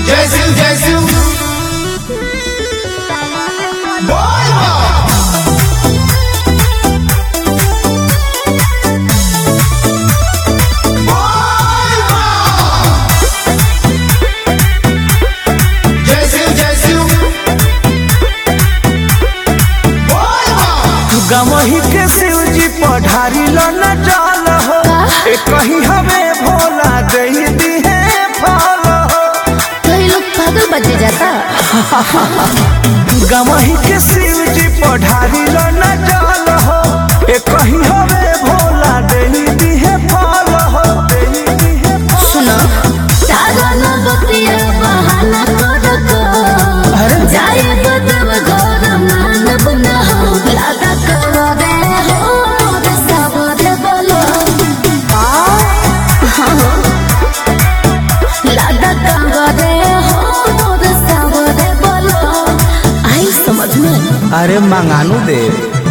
जय शिव जय शिव गमही के शिव जी पढ़ारी लो न जाल हो कहीं हमें भोला दे दी है फल हो। कई लोग पागल बजे जाता। गमही के शिव जी पढ़ारी लो न जाल हो कहीं हमें भोला दे दी है फल हो। सुनो तारा न बतिया बहाना कर जाए बदव घर मानव न हो लादा कर दे हो मोद सब दे बोलो लादा कर दे हो मोद सब दे बोलो। आई समझ में? अरे मंगानू दे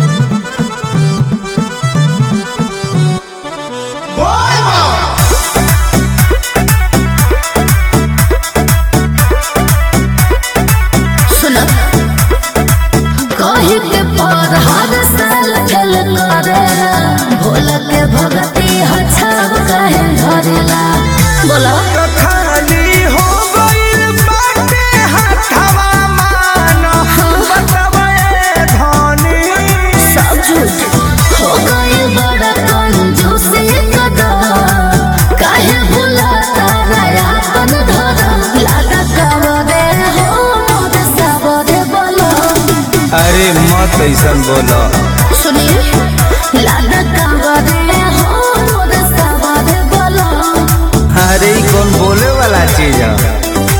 के पर हर साल चल करेला भोला के भगती हछाव कहे धरेला। बोला खाली हो गइल बाटे हथवा मान बतावे धनी सब झूठ हो गई बड़ा कंजूसी कदा काहे भूला तारा अपन धर लागा कवरे हो मोद सब दे बोलो। अरे मत ऐसन बोलो सुनिए लागा कवरे हो मोद सब दे बोलो। अरे ई कौन बोले वाला चीज है।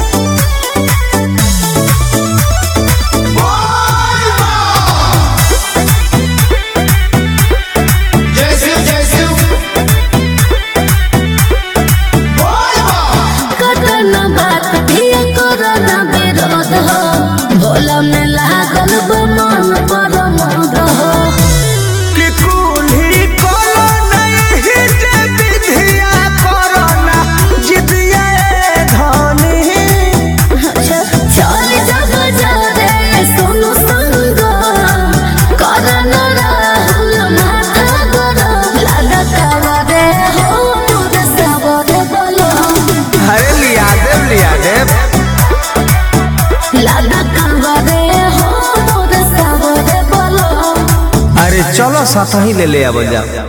जय शिव जय शिव कटन बात भी करना विरोध हो भोला में लागल बमन पर मद हो। कि कुल्ही कोनो नहीं जे विधिया करना जिदिया धनी। चल जग जारे सुनु संग करन राहुल माता गोर लागा कवरे हो मोद सब दे बोलो। अरे लिया दे लागा कवरे हो मोद सब दे बोलो। अरे चलो साथ ही ले ले अब जा।